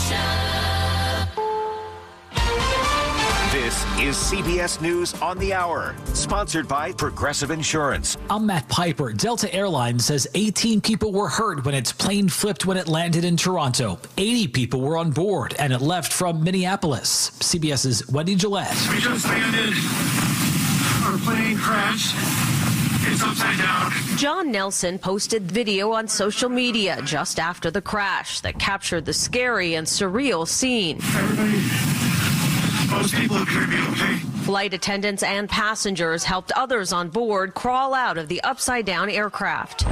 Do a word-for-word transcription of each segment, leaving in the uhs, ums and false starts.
This is C B S News on the Hour, sponsored by Progressive Insurance. I'm Matt Piper. Delta Airlines says eighteen people were hurt when its plane flipped when it landed in Toronto. eighty people were on board, and it left from Minneapolis. CBS's Wendy Gillette. We just landed. Our plane crashed. It's upside down. John Nelson posted video on social media just after the crash that captured the scary and surreal scene. Everybody, most people appear to be okay. Flight attendants and passengers helped others on board crawl out of the upside-down aircraft.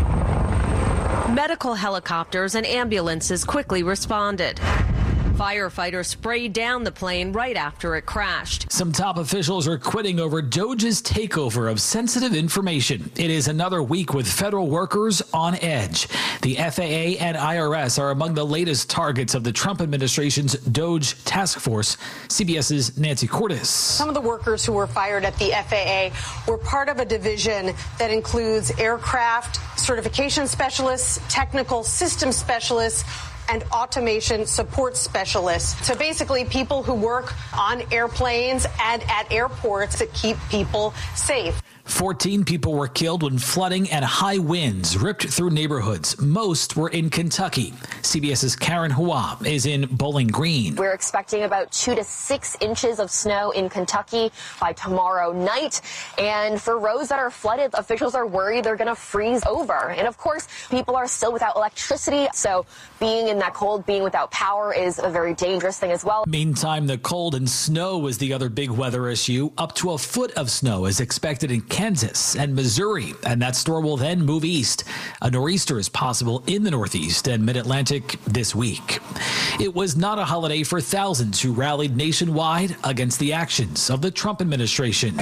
Medical helicopters and ambulances quickly responded. Firefighters sprayed down the plane right after it crashed. Some top officials are quitting over DOJ's takeover of sensitive information. It is another week with federal workers on edge. The F A A and I R S are among the latest targets of the Trump administration's DOJ task force. CBS's Nancy Cordes. Some of the workers who were fired at the F A A were part of a division that includes aircraft certification specialists, technical system specialists, and automation support specialists. So basically people who work on airplanes and at airports that keep people safe. fourteen people were killed when flooding and high winds ripped through neighborhoods. Most were in Kentucky. CBS's Karen Hua is in Bowling Green. We're expecting about two to six inches of snow in Kentucky by tomorrow night. And for roads that are flooded, officials are worried they're going to freeze over. And of course, people are still without electricity. So being in that cold, being without power is a very dangerous thing as well. Meantime, the cold and snow is the other big weather issue. Up to a foot of snow is expected in Kansas and Missouri, and that storm will then move east. A nor'easter is possible in the Northeast and Mid-Atlantic this week. It was not a holiday for thousands who rallied nationwide against the actions of the Trump administration.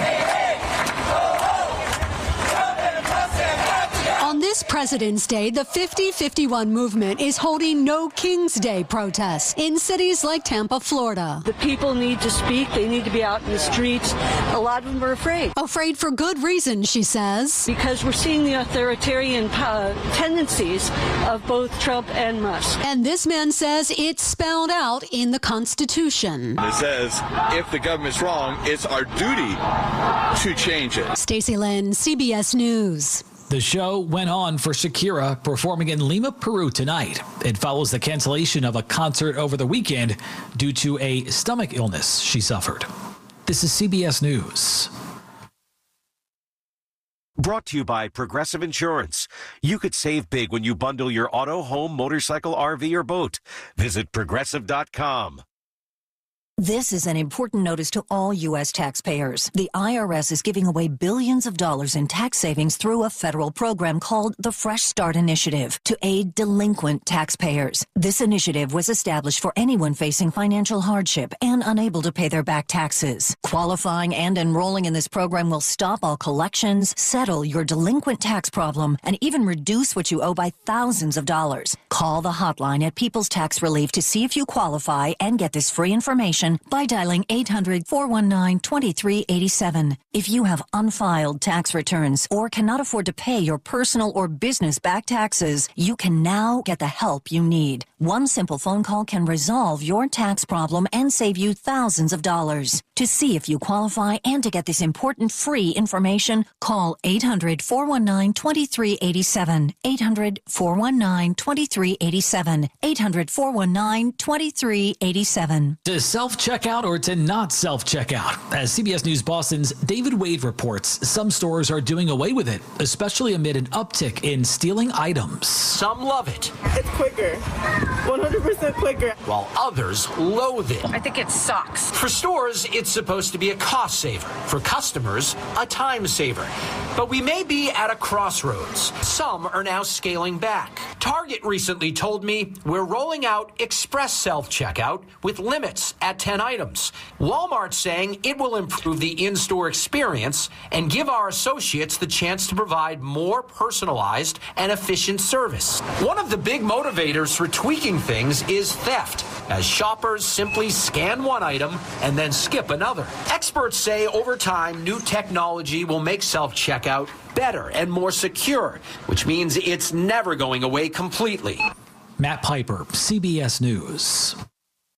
On this President's Day, the fifty fifty-one movement is holding No King's Day protests in cities like Tampa, Florida. The people need to speak. They need to be out in the streets. A lot of them are afraid. Afraid for good reason, she says. Because we're seeing the authoritarian uh, tendencies of both Trump and Musk. And this man says it's spelled out in the Constitution. It says if the government's wrong, it's our duty to change it. Stacey Lynn, C B S News. The show went on for Shakira performing in Lima, Peru tonight. It follows the cancellation of a concert over the weekend due to a stomach illness she suffered. This is C B S News. Brought to you by Progressive Insurance. You could save big when you bundle your auto, home, motorcycle, R V, or boat. Visit progressive dot com. This is an important notice to all U S taxpayers. The I R S is giving away billions of dollars in tax savings through a federal program called the Fresh Start Initiative to aid delinquent taxpayers. This initiative was established for anyone facing financial hardship and unable to pay their back taxes. Qualifying and enrolling in this program will stop all collections, settle your delinquent tax problem, and even reduce what you owe by thousands of dollars. Call the hotline at People's Tax Relief to see if you qualify and get this free information by dialing eight hundred, four one nine, two three eight seven. If you have unfiled tax returns or cannot afford to pay your personal or business back taxes, you can now get the help you need. One simple phone call can resolve your tax problem and save you thousands of dollars. To see if you qualify and to get this important free information, call eight hundred, four one nine, two three eight seven. eight hundred, four one nine, two three eight seven. eight hundred, four one nine, two three eight seven. To self-checkout or to not self-checkout? As C B S News Boston's David Wade reports, some stores are doing away with it, especially amid an uptick in stealing items. Some love it. It's quicker. one hundred percent quicker. While others loathe it. I think it sucks. For stores, it's supposed to be a cost saver. For customers, a time saver. But we may be at a crossroads. Some are now scaling back. Target recently told me we're rolling out express self-checkout with limits at ten items. Walmart's saying it will improve the in-store experience and give our associates the chance to provide more personalized and efficient service. One of the big motivators for tweaking things is theft, as shoppers simply scan one item and then skip another. Experts say over time, new technology will make self-checkout better and more secure, which means it's never going away completely. Matt Piper, C B S News.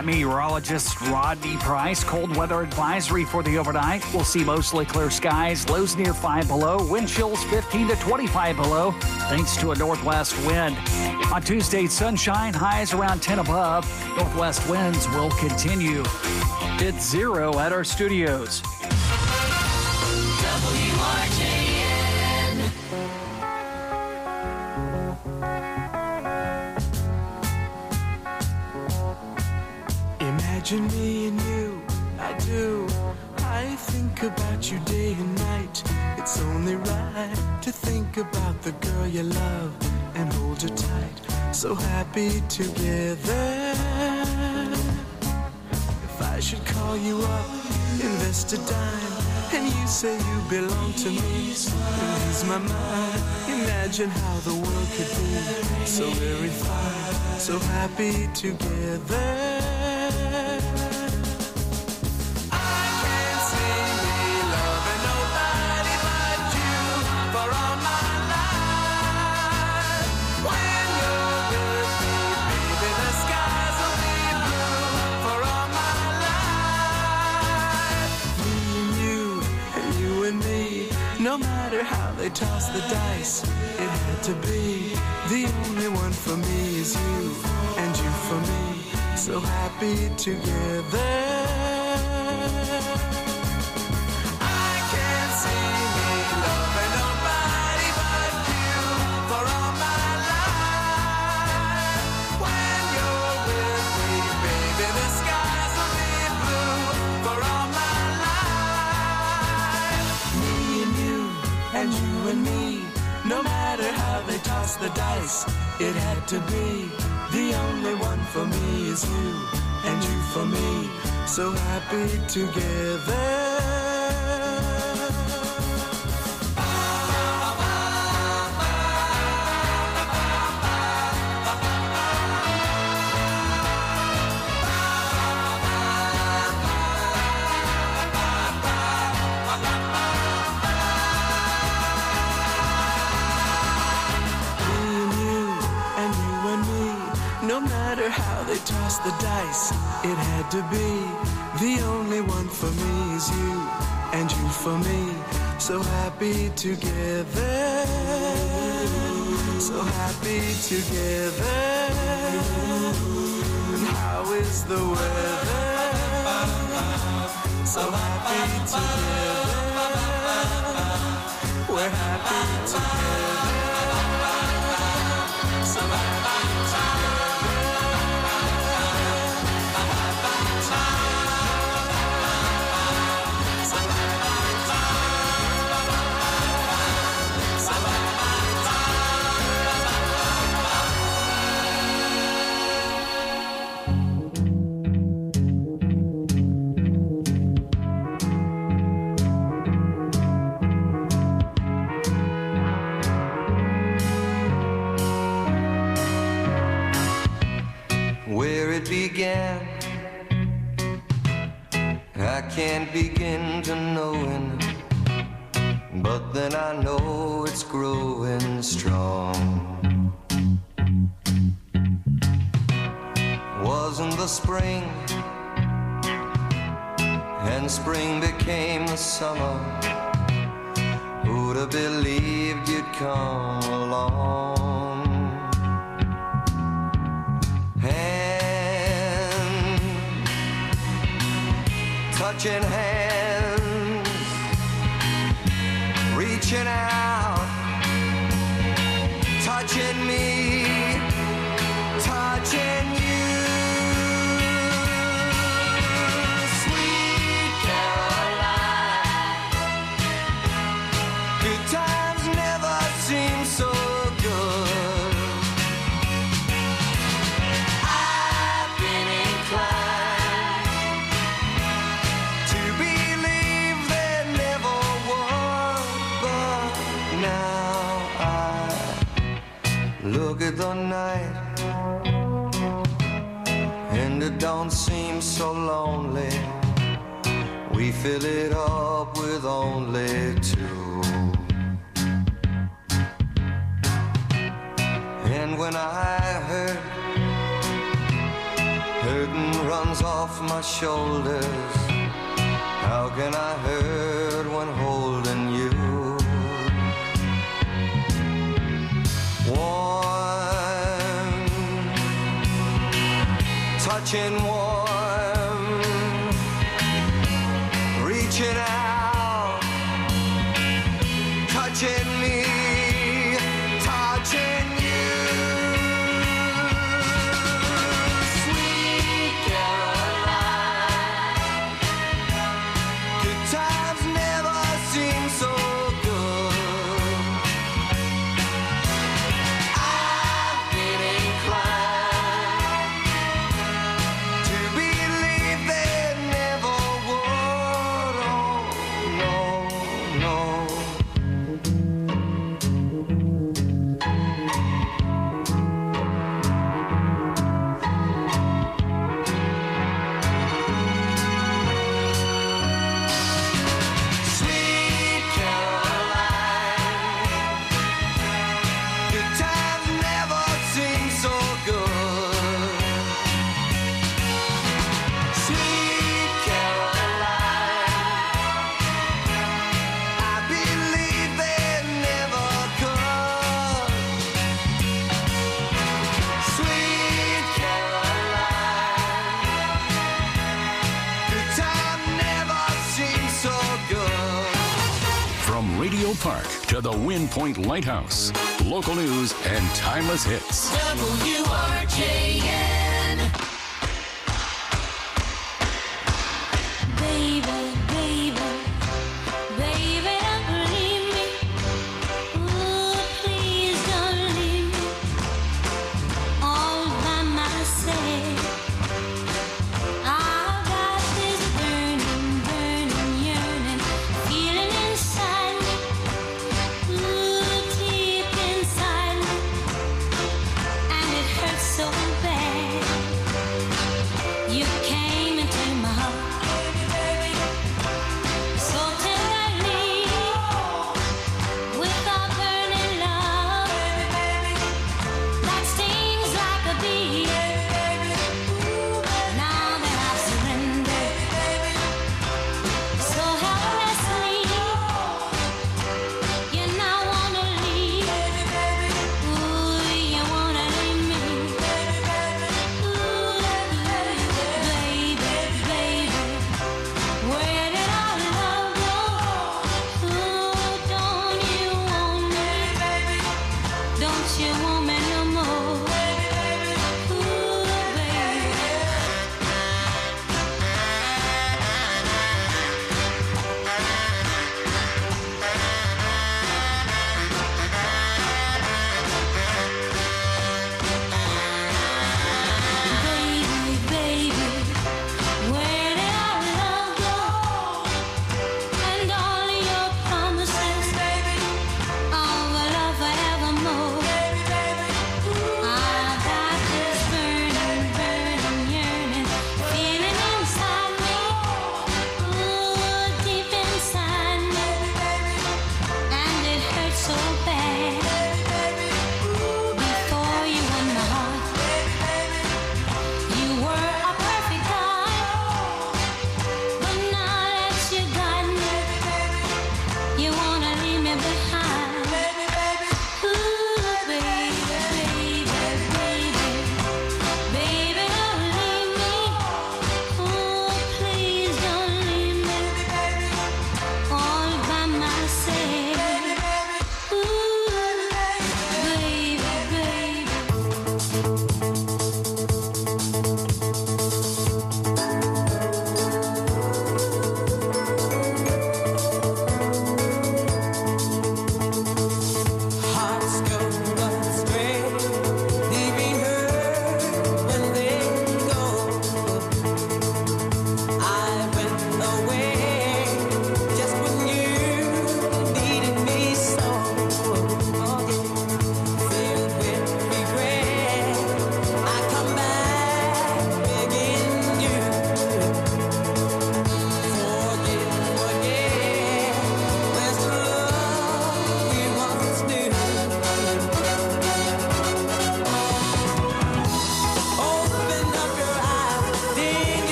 I'm meteorologist Rodney Price. Cold weather advisory for the overnight. We'll see mostly clear skies, lows near five below, wind chills fifteen to twenty-five below, thanks to a northwest wind. On Tuesday, sunshine, highs around ten above. Northwest winds will continue. It's zero at our studios. W R J N. Imagine me and you, I do. I think about you day and night. It's only right to think about the girl you love and hold her tight. So happy together. If I should call you up, invest a dime, and you say you belong to me, lose my mind. Imagine how the world could be so very fine, so happy together. I can't see me loving nobody but you for all my life. When you're with me, baby, the skies will be blue for all my life. Me and you, and you and me, no matter how they toss the dice, it had to be. The only one for me is you, and you for me, so happy together. I can't see me loving nobody but you for all my life. When you're with me, baby, the skies will be blue for all my life. Me and you, and you and me, no matter how they toss the dice, it had to be. The only one for me is you, and you for me, so happy together. How they toss the dice, it had to be. The only one for me is you, and you for me, so happy together. So happy together. And how is the weather? So happy together. We're happy together. So happy together. Began, I can't begin to knowing, but then I know it's growing strong. Wasn't the spring, and spring became the summer. Who'd have believed you'd come along? Touching hands, reaching out, touching me, touching you. Sweet Caroline, good times never seem so good. I've been inclined look at the night, and it don't seem so lonely. We fill it up with only two. And when I hurt, hurting runs off my shoulders. How can I hurt when holding you? Warm, touching warm, reaching out, touching me, touching you. Sweet Caroline, good times never seem so good. I've been inclined to believe they never would. Oh, no, no. Sweet Caroline, good times never seem so good. Sweet Caroline, I believe they never could. Sweet Caroline, good times never seem so good. From Radio Park to the Wind Point Lighthouse, local news and timeless hits. W R J N. Baby, baby, baby, don't leave me. Ooh, please don't leave me all by myself. I've got this burning, burning yearning feeling inside me, ooh, deep inside me, and it hurts so bad.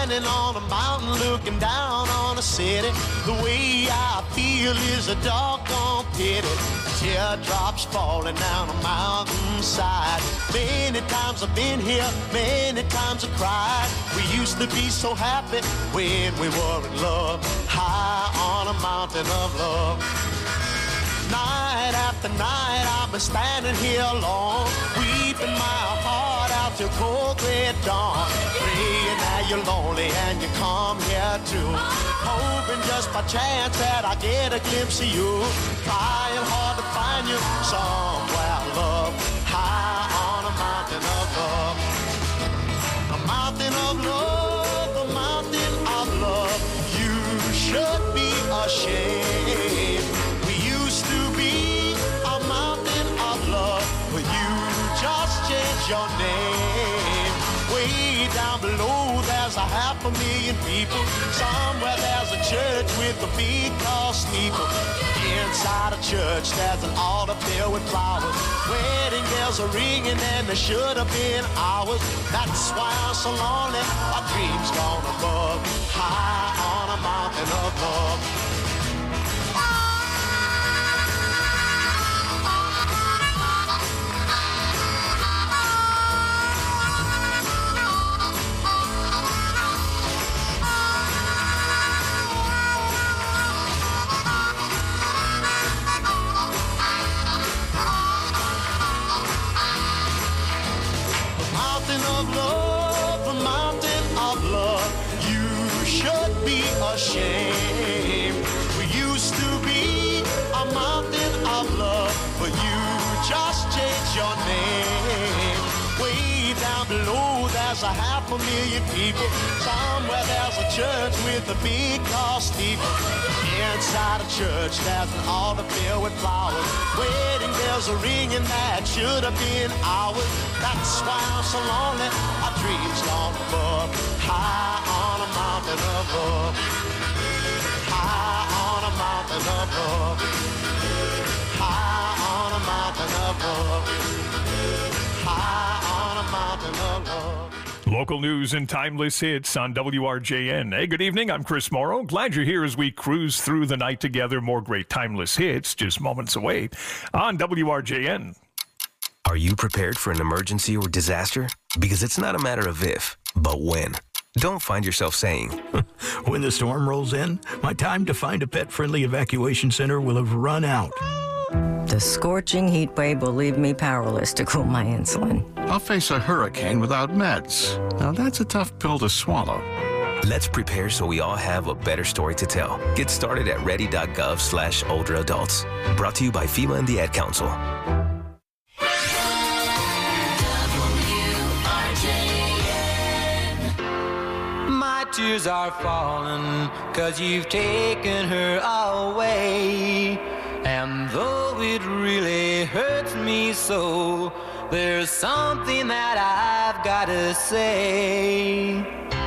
standing on a mountain looking down on a city. The way I feel is a doggone pity. Teardrops falling down a mountainside. Many times I've been here, many times I cried. We used to be so happy when we were in love, high on a mountain of love. Night after night I've been standing here alone, weeping my heart out till cold gray dawn. Praying that you're lonely and you come here too, hoping just by chance that I get a glimpse of you. Trying hard to find you somewhere, love, high on a mountain of love. A mountain of love, a mountain of love. You should be ashamed. We used to be a mountain of love, but you just changed your name. Way down below there's a half a million people. Somewhere there's a church with a big tall steeple. Inside a church there's an altar filled with flowers. Wedding bells are ringing and they should have been ours. That's why I'm so lonely, my dreams gone above, high on a mountain of love. Of love, a mountain of love. You should be ashamed. We used to be a mountain of love, but you just changed your name. Way down below there's a half a million people. Somewhere there's a church with a big tall steeple. Inside a church there's an altar filled with flowers. Wedding bells are ringing that should have been ours. That's why I'm so lonely, our dreams gone above, high on a mountain of love, high on a mountain of love, high on a mountain of love, high on a mountain of love. Local news and timeless hits on W R J N. Hey, good evening. I'm Chris Morrow. Glad you're here as we cruise through the night together. More great timeless hits just moments away on W R J N. Are you prepared for an emergency or disaster? Because it's not a matter of if, but when. Don't find yourself saying, when the storm rolls in, my time to find a pet-friendly evacuation center will have run out. The scorching heat wave will leave me powerless to cool my insulin. I'll face a hurricane without meds. Now that's a tough pill to swallow. Let's prepare so we all have a better story to tell. Get started at ready.gov slash older adults. Brought to you by FEMA and the Ad Council. My tears are falling, cause you've taken her away. And though it really hurts me so, there's something that I've gotta say.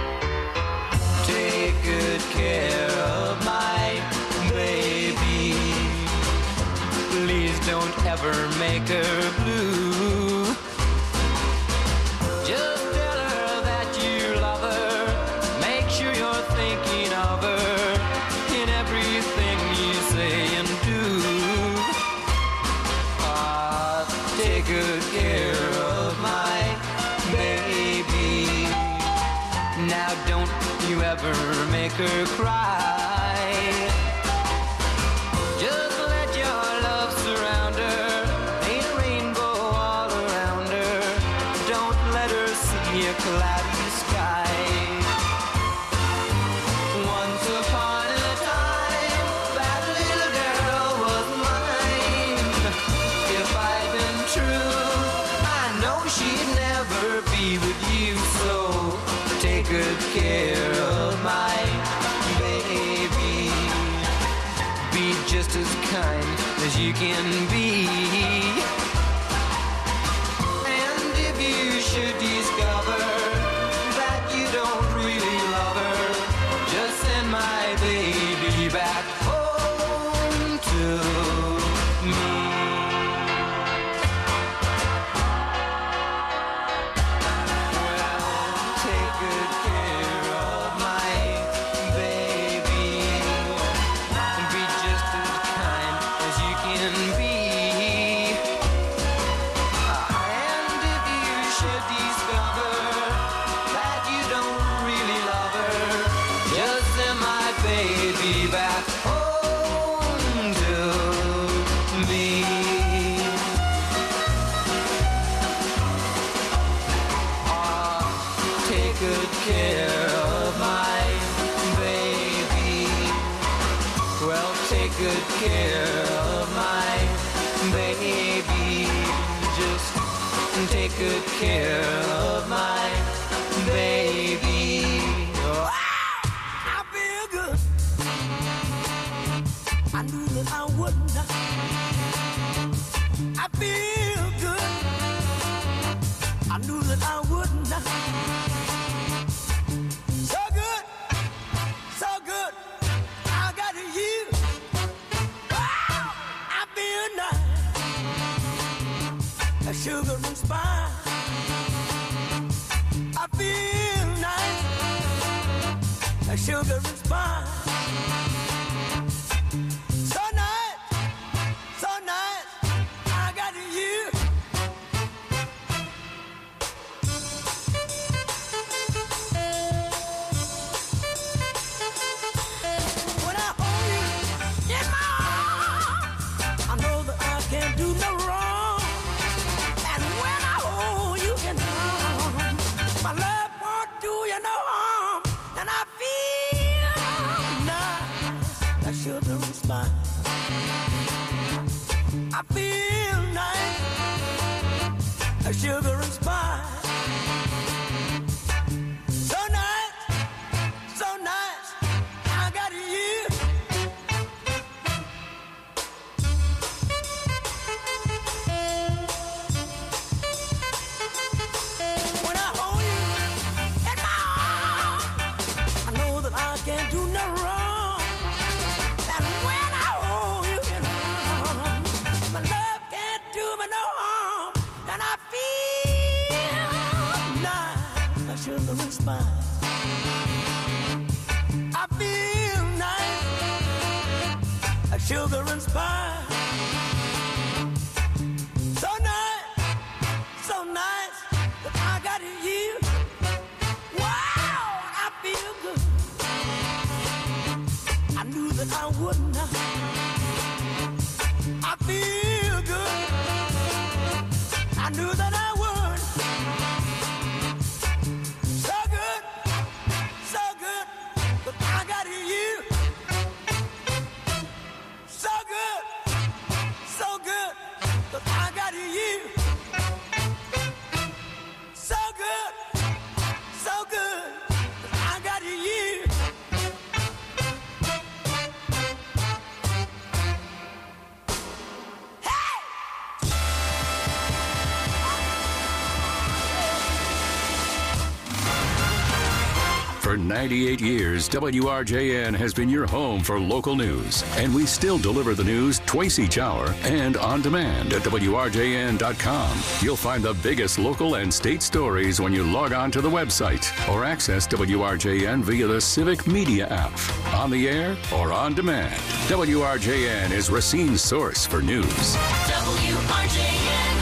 Take good care of my baby. Please don't ever make her blue. Just tell her that you love her. Make sure you're thinking of her in everything you say and do. Ah, take good care of my baby. Now don't you ever make her cry. Just let your love surround her. Ain't a rainbow all around her. Don't let her see a cloudy sky. Once upon a time, that little girl was mine. If I'd been true, I know she'd never be with you. So take good care of my baby. Be just as kind as you can be. And if you should discover that you don't really love her, just send my baby back home to me. Well, take good care of be back home to me. Ah, take good care of my baby. Well, take good care of my baby. Just take good care of my baby. Oh, I feel good. I knew that I wouldn't. I feel good. I knew that I wouldn't. So good, so good. I got you. Wow, I feel nice. A sugar and spice. I feel nice. A sugar and spice. So nice, so nice. I got you. When I hold you in my arms, I know that I can't do no wrong. And when I hold you in my arms, my love won't do you no harm. And I feel nice, that sugar and spice. I feel nice, that sugar and spice. So nice, so nice, I got you. When I hold you in my arms, I know that I can't do no wrong. And when I hold you in my arms, my love can't do me no harm. And I feel nice, I sugar and spice. I feel nice, a sugar and spice. So nice, so nice that I got you. Wow, I feel good. I knew that I wouldn't. I feel good. I knew that I would. So good, so good that I got you. So good, so good that I got you. So good, so good that I got you. For ninety-eight years, W R J N has been your home for local news, and we still deliver the news twice each hour and on demand at W R J N dot com. You'll find the biggest local and state stories when you log on to the website or access W R J N via the Civic Media app. On the air or on demand, W R J N is Racine's source for news. W R J N.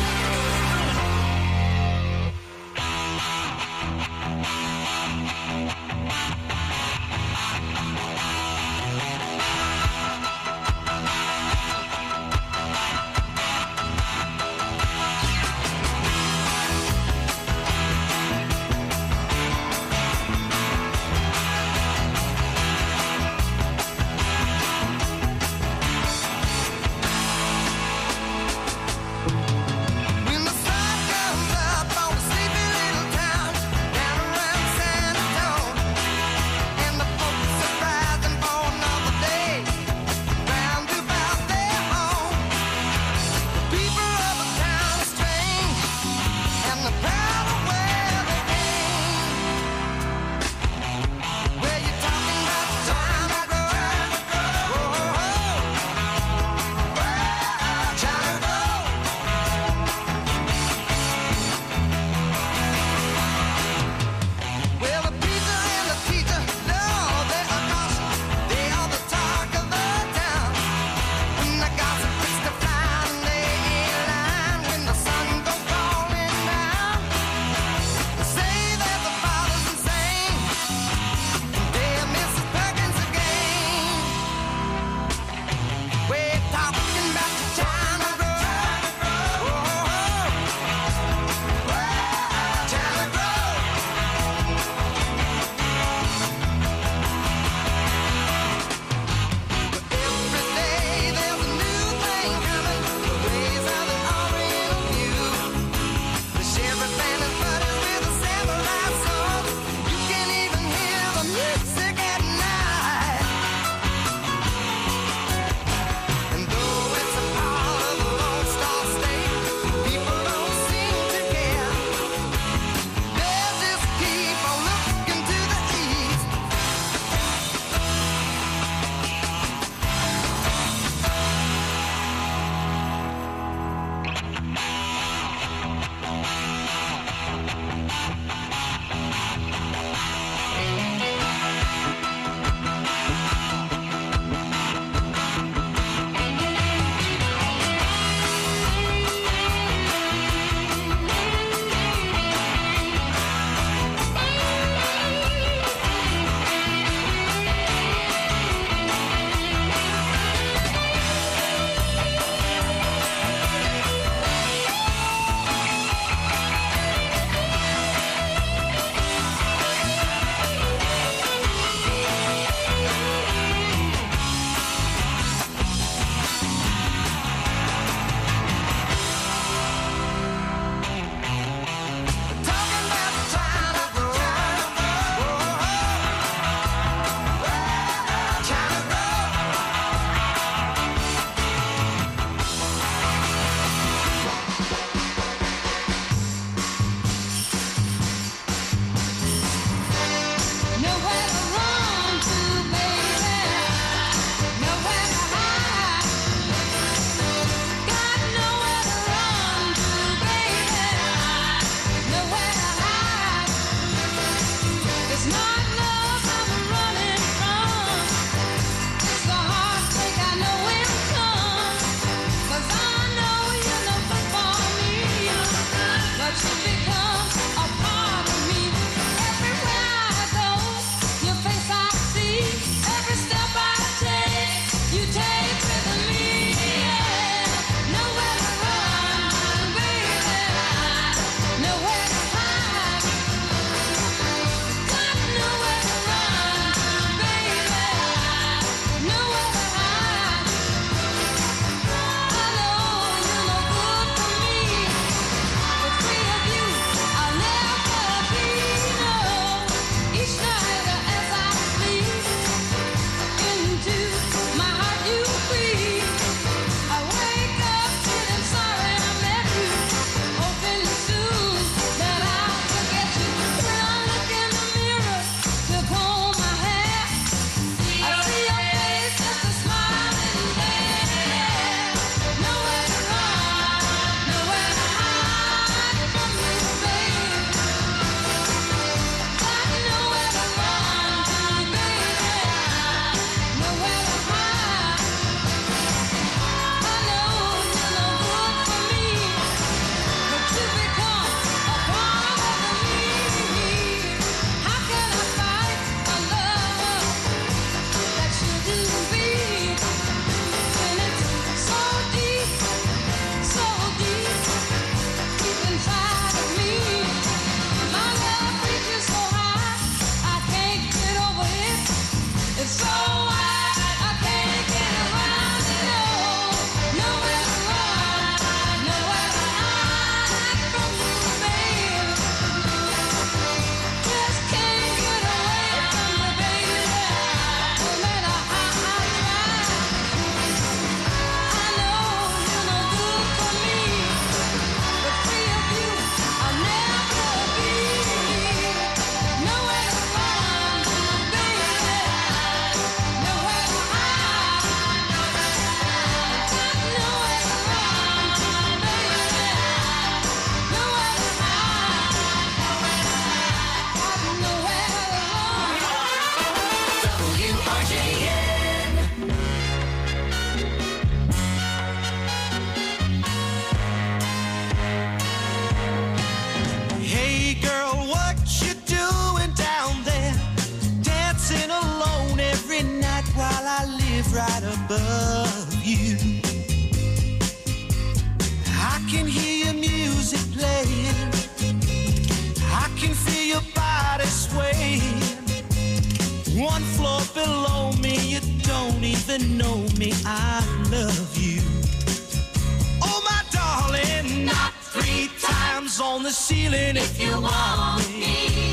One floor below me, you don't even know me. I love you. Oh, my darling, not three times on the ceiling if you want me.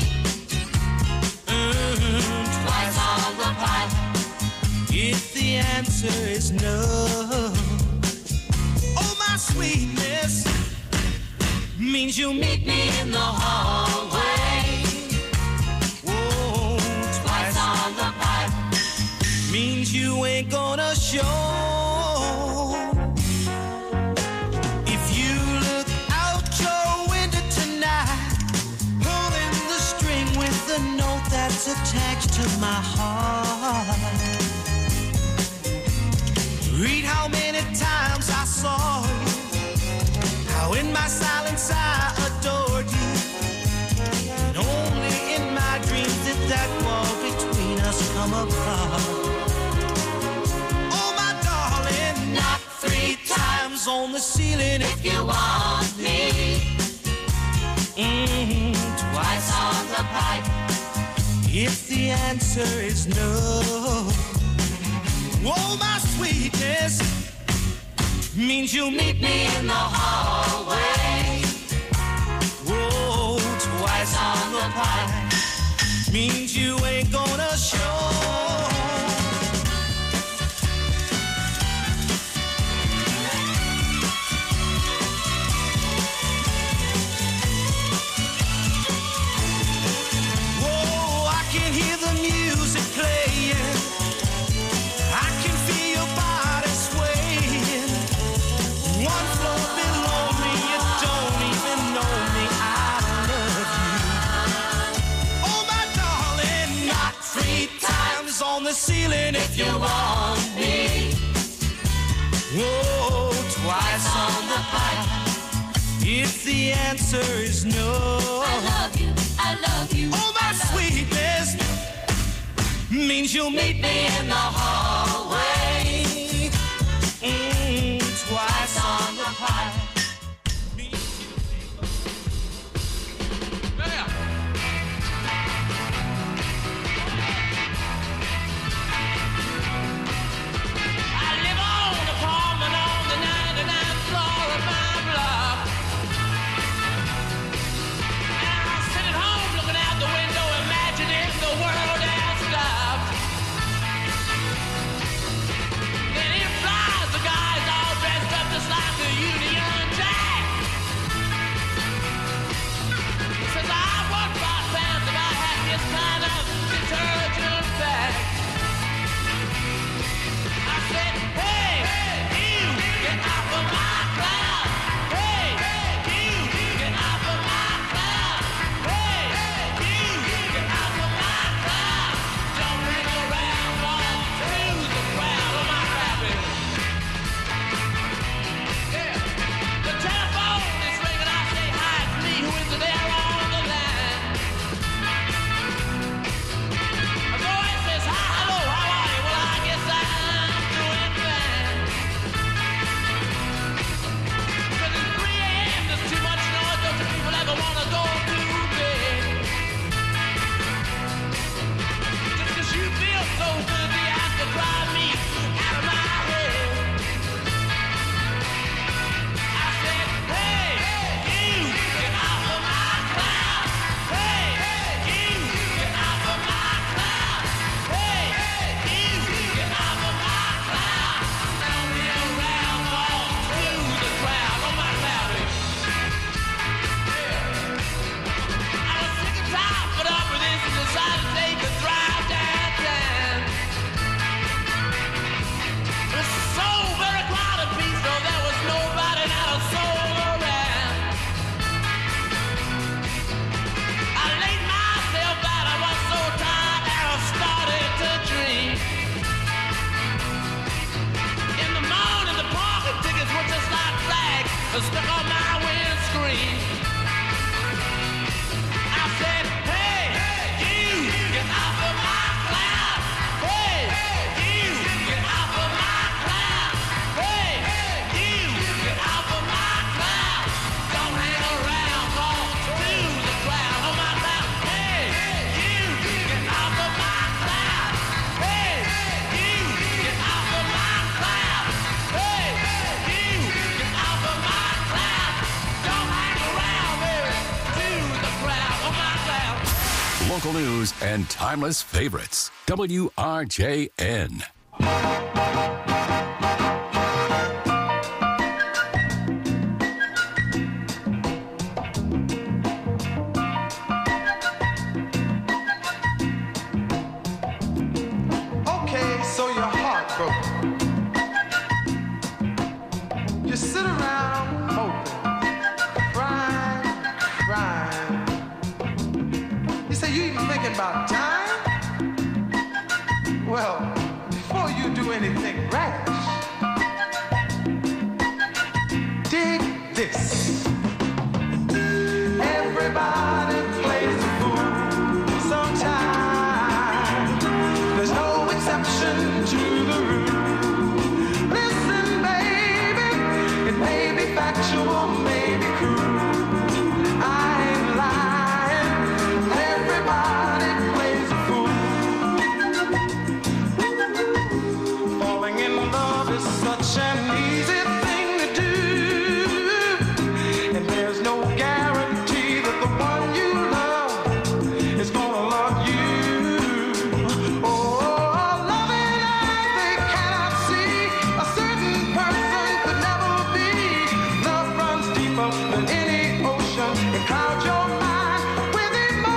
Mm, twice on the pipe if the answer is no. Oh, my sweetness means you meet me in the hallway. Oh, twice on the pipe means you ain't gonna show. If you look out your window tonight, pulling the string with the note that's attached to my heart. Read how many times I saw you, how in my silence I adored you, and only in my dreams did that wall between us come apart. Oh, my darling, not three times on the ceiling if you want me. Mm, twice on the pipe if the answer is no. Oh, my sweetness means you'll meet me in the hallway. Oh, twice on the pipe means you ain't gonna show. Whoa, I can hear the music playing. I can feel your body swaying. One floor below me, you don't even know me. I love you. Oh, my darling, not three times on the ceiling if you want me. Oh, twice on the pipe if the answer is no. I love you, I love you. Oh, my sweetness means you'll meet me in the hallway. Mm, twice on the pipe. I live on an apartment on the ninety-ninth floor of my block. And I sit at home looking out the window, imagining the world has stopped. local news and timeless favorites. W R J N. Okay, so you're heartbroken. You sit around hoping, crying, crying. You say you even thinking about time? Well, before you do anything rash, dig this. Everybody plays the fool sometimes. There's no exception to the rule. Listen, baby, it may be factual, may be cruel. I ain't lying. Everybody plays the fool. Falling in love is such an easy thing to do, and there's no guarantee that the one you love is gonna love you. Oh, loving eyes they cannot see. A certain person could never be. Love runs deeper than any ocean. It clouds your mind with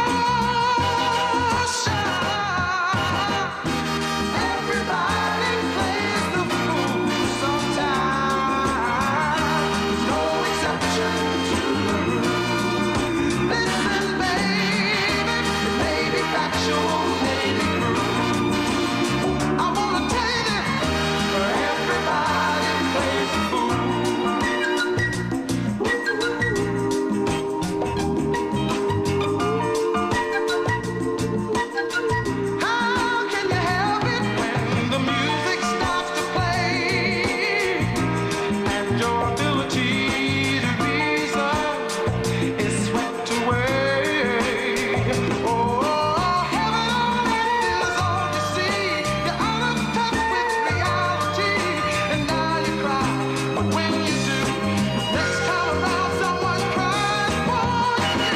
emotion. Everybody plays the fool sometimes. There's no exception to the rule. Listen, baby, it may be factual, may be cruel. I wanna tell you this, everybody plays the fool. How can you help it when the music starts to play and your ability to reason is swept away? Oh, heaven on earth is all you see. You're out of touch with reality, and now you cry. But when you do, next time around, someone cries for you.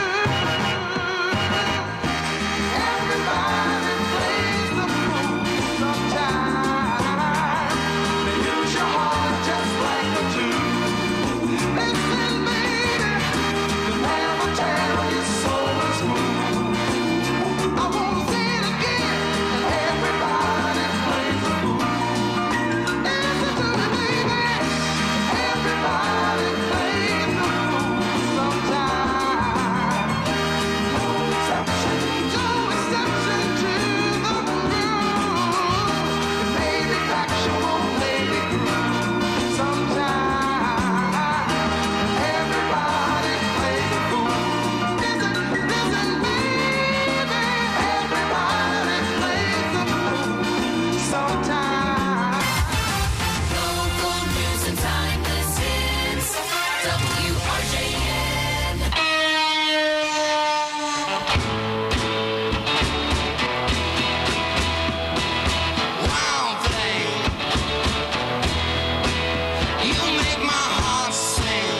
Everybody plays the fool sometimes. They use your heart just like a tool. Listen, baby, they'll never tell your soul is smooth. I wanna say it again. Everybody plays the fool. Listen to me, baby. Everybody plays the fool sometimes. No exception, no exception to the rule. It may be factual, may be cruel. Sometimes everybody plays the fool. Listen, listen, baby. Everybody plays the fool sometimes. Local news and timeless hits. W R J N. Wild thing, you make my heart sing.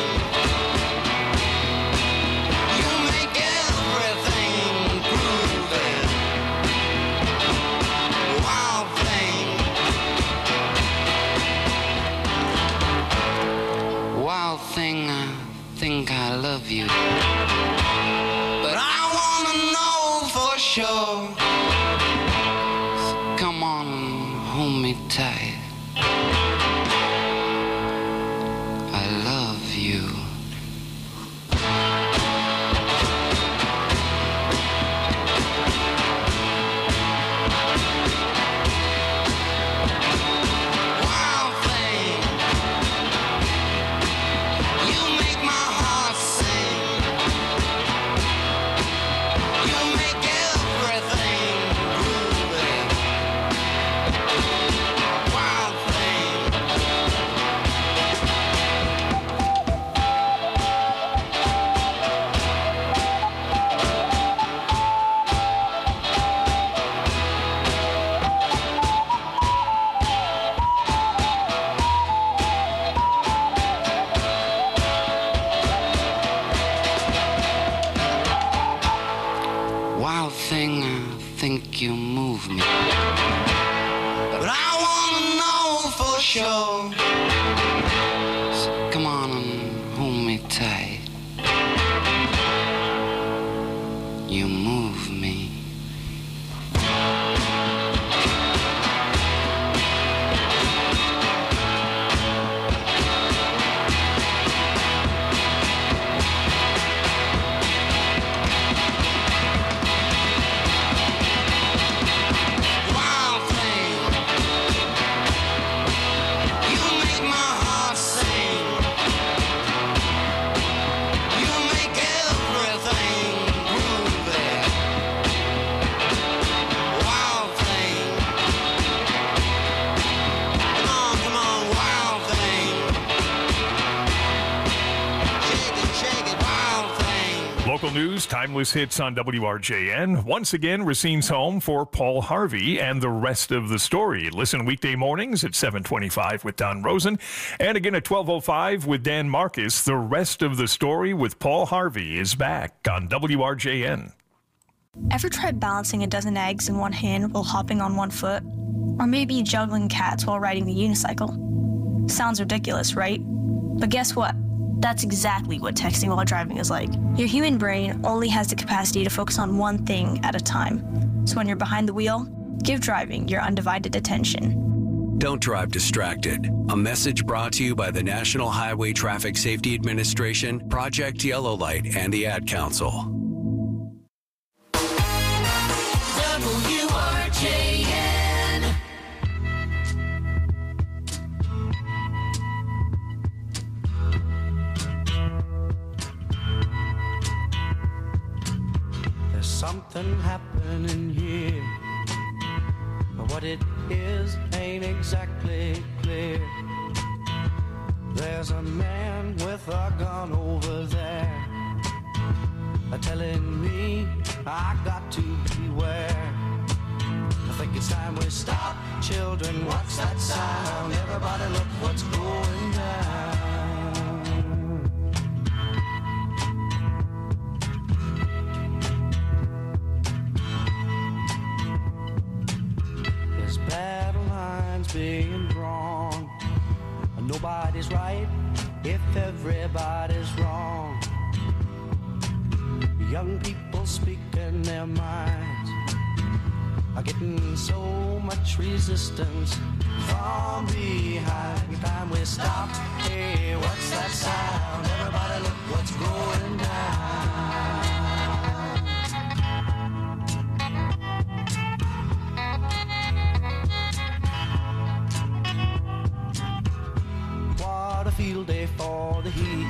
You make everything groovy. Wild thing, wild thing, I think I love you, but I wanna know for sure. So come on, hold me tight. I love you. Wild thing, you make my heart sing. You make everything groovy. Wild think you move me. But I wanna know for sure. So come on and hold me tight. You move me. Wild thing, you make my heart sing. You make everything groovy. Wild thing, come on, come on, wild thing. Shake it, shake it, wild thing. Local news, timeless hits on W R J N. Once again, Racine's home for Paul Harvey and the rest of the story. Listen weekday mornings at seven twenty-five with Don Rosen. And again at twelve oh five with Dan Marcus. The rest of the story with Paul Harvey is back on W R J N. Ever tried balancing a dozen eggs in one hand while hopping on one foot? Or maybe juggling cats while riding the unicycle? Sounds ridiculous, right? But guess what? That's exactly what texting while driving is like. Your human brain only has the capacity to focus on one thing at a time. So when you're behind the wheel, give driving your undivided attention. Don't drive distracted. A message brought to you by the National Highway Traffic Safety Administration, Project Yellow Light, and the Ad Council. W R J N. There's something happening here, but what it is ain't exactly clear. There's a man with a gun over there, uh, telling me I got to beware. I think it's time we stop, children. What's that sound? Everybody, look what's going down. There's battle lines being drawn. Nobody's right if everybody's wrong. Young people speaking their minds are getting so much resistance from behind. Time we stop. Hey, what's that sound? Everybody, look what's going down. What a field day for the heat.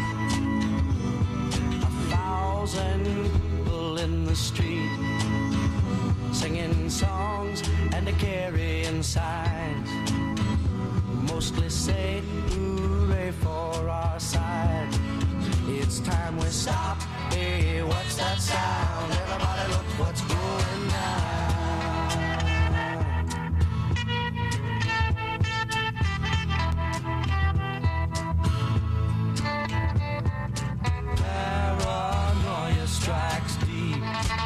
A thousand people in the street, singing songs and a carrying signs. Mostly say hooray for our side. It's time we stop. Hey, what's that sound? Everybody, look what's going down. Paranoia strikes deep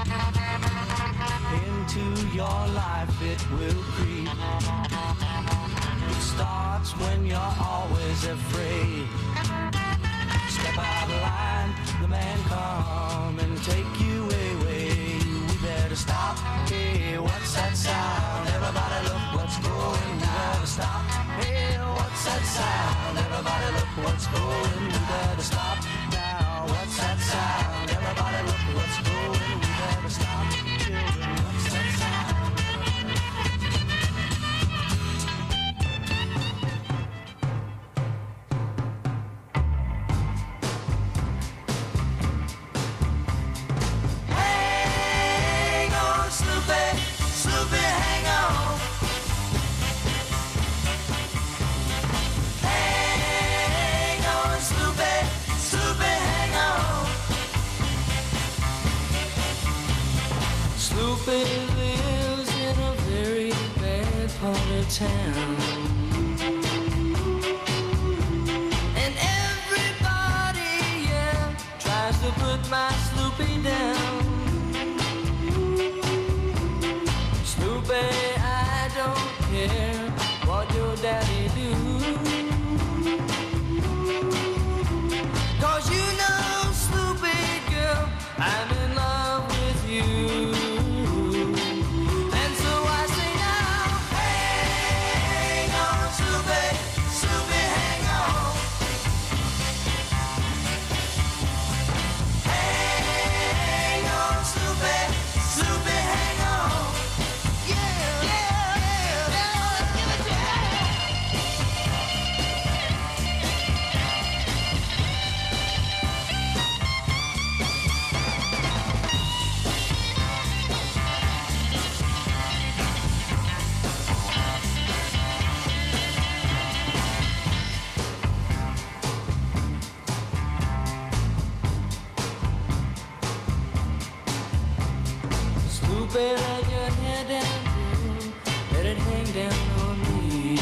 into your life, it will creep. It starts when you're always afraid. Step out of line, the man come and take you away. We better stop. Hey, what's that sound? Everybody, look what's going. We better stop. Hey, what's that sound? Everybody, look what's going. We better stop now. What's that sound? Everybody, look what's going. We better stop. Children, what's that sound? Hang on, Snoopy, Snoopy, hang on. Hang on, Snoopy, Snoopy, hang on. Snoopy lives in a very bad part of town, and everybody, yeah, tries to put my Snoopy down. Snoopy, I don't care what your daddy do. 'Cause you know, Snoopy girl, I'm in love with you. And so I say now, hang on, Snoopy, Snoopy, hang on. Hang on, Snoopy, Snoopy, hang on. Yeah, yeah, yeah, yeah, give it to Snoopy, let your hair down, girl. Let it hang down on me.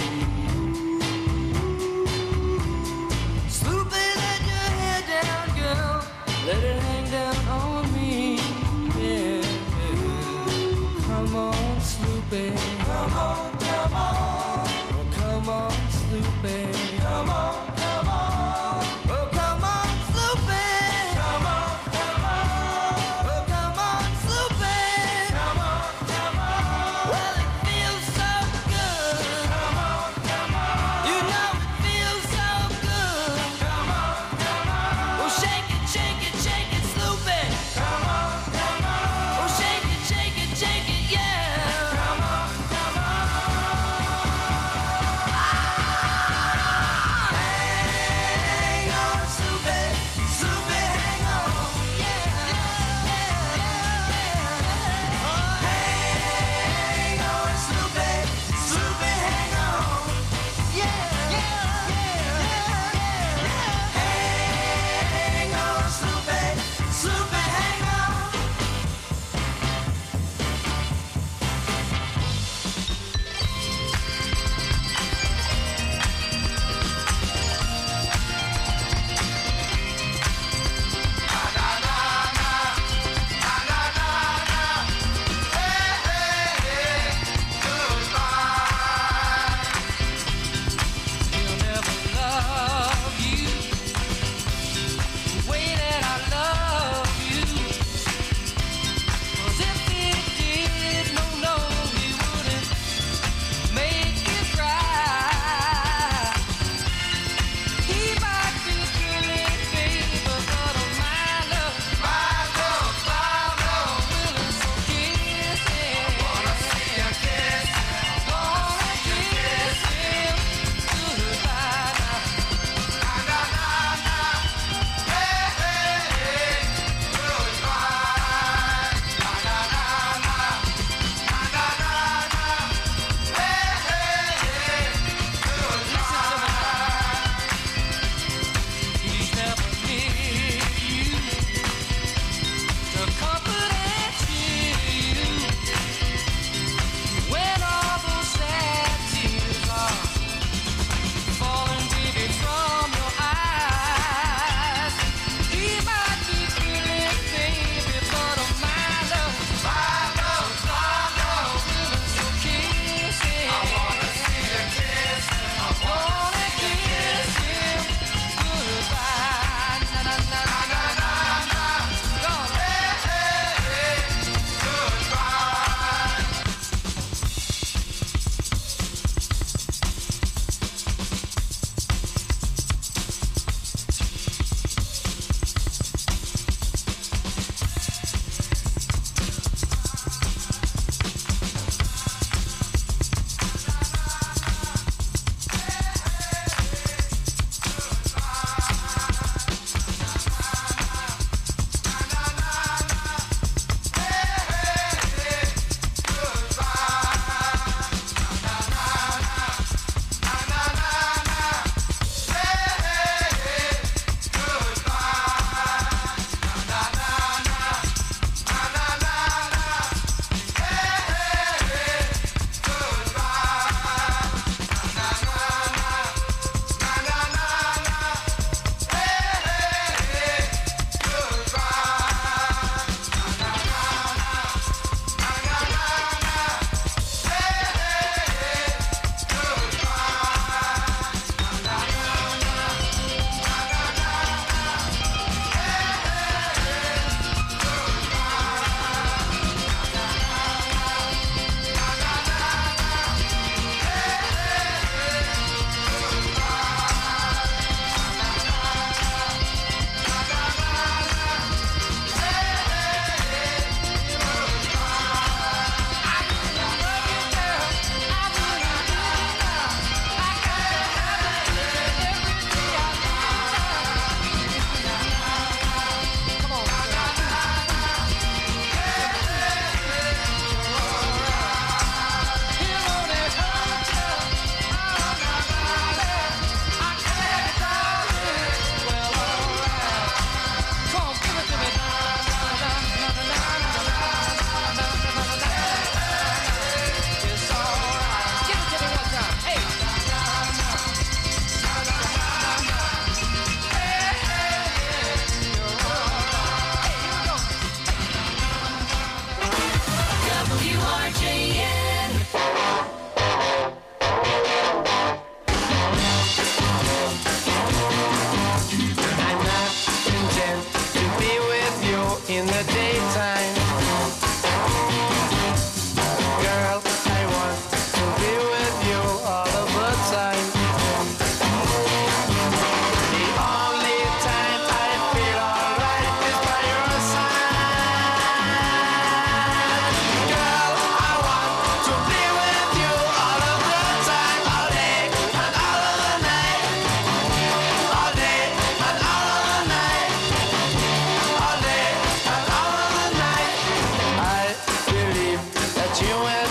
Snoopy, let your hair down, girl. Let it hang down on me. Yeah. Come on, Snoopy. Come on, come on. Oh, come on, Snoopy. Come on, come on. Oh, come on, Snoopy. Come on, come on. Oh, come on, Snoopy. Come on, come on. Well, it feels so good. Come on, come on. You know it feels so good. Come on, come on. Oh, shake it, shake it, shake it, Snoopy. Come on, come on. Oh, shake it, shake it, shake it, yeah. Come on, come on.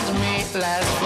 reminds me last